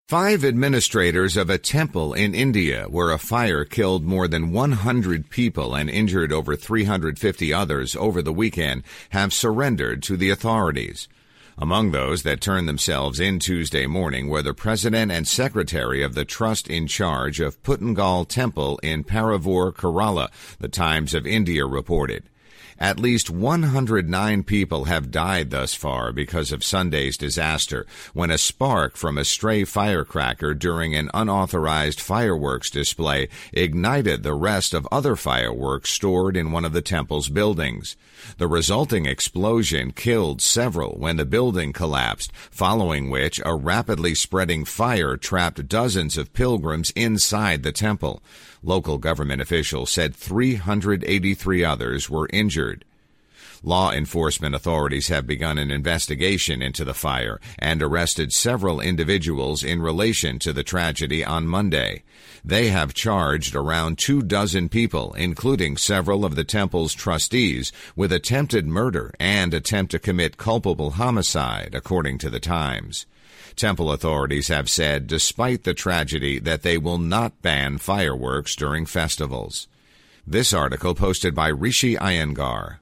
5 administrators of a temple in India, where a fire killed more than 100 people and injured over 350 others over the weekend, have surrendered to the authorities. Among those that turned themselves in Tuesday morning were the president and secretary of the trust in charge of Puttangal Temple in Paravur, Kerala, the Times of India reported. At least 109 people have died thus far because of Sunday's disaster, when a spark from a stray firecracker during an unauthorized fireworks display ignited the rest of other fireworks stored in one of the temple's buildings. The resulting explosion killed several when the building collapsed, following which a rapidly spreading fire trapped dozens of pilgrims inside the temple. Local government officials said 383 others were injured. Law enforcement authorities have begun an investigation into the fire and arrested several individuals in relation to the tragedy on Monday. They have charged around 24 people, including several of the temple's trustees, with attempted murder and attempt to commit culpable homicide, according to the Times. Temple authorities have said, despite the tragedy, that they will not ban fireworks during festivals. This article posted by Rishi Iyengar.